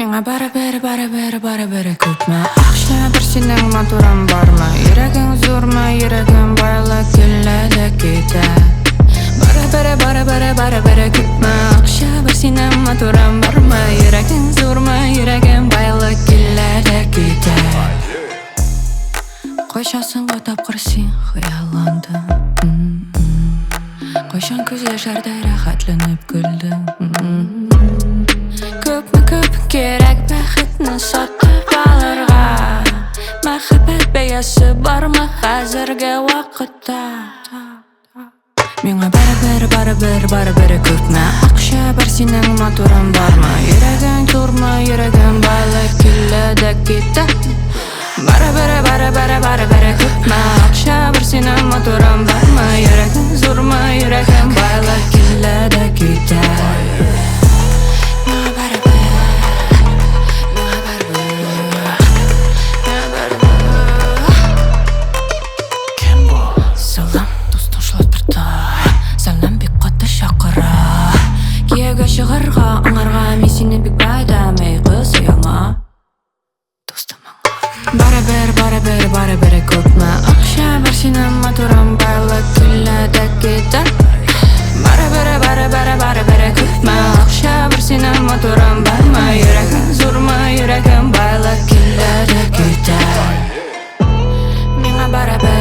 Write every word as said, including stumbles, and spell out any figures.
Миңа бары-бары, бары-бары, бары-бары күпме ақша, бір сенің матурың бар ма? Йөрәгең зур ма, йөрәгең байлы, көлләде китә. Бары-бары, бары-бары, бары-бары күпме ақша, бір сенің матурың бар ма? Йөрәгең зур ма, йөрәгең байлы, көлләде китә. Кайчан бу тапкыр син хыялландың? Кайчан күз яшәрдә рәхәтләнеп көлдең? Күпме күп керек бәхетне сатып алырга? Мәхәббәт бәясе бармы хәзерге вакытта? Миңа бары-бары, бары-бары, бары-бары күпме акча, бар синең матурың бармы? Йөрәгең турмы, йөрәгең байлы, көлләде китә. Бары-бары, бары-бары, бары-бары күпме акча, бар синең матурың бармы? Йөрәгең зурмы, йөрәгең байлы, көлләде китә. Чыгарга, аңарга мен сине бик байдамый кыз яңа достым аңа. Бары-бер, бары-бер, бары-бер күпме акча, бар синең матурың байлы, көлләде китә. Бары-бер, бары-бер, бары-бер күпме акча, бар синең матурың бармы? Йөрәгең зурмы, йөрәгең байлы, көлләде китә. Миңа бары-бер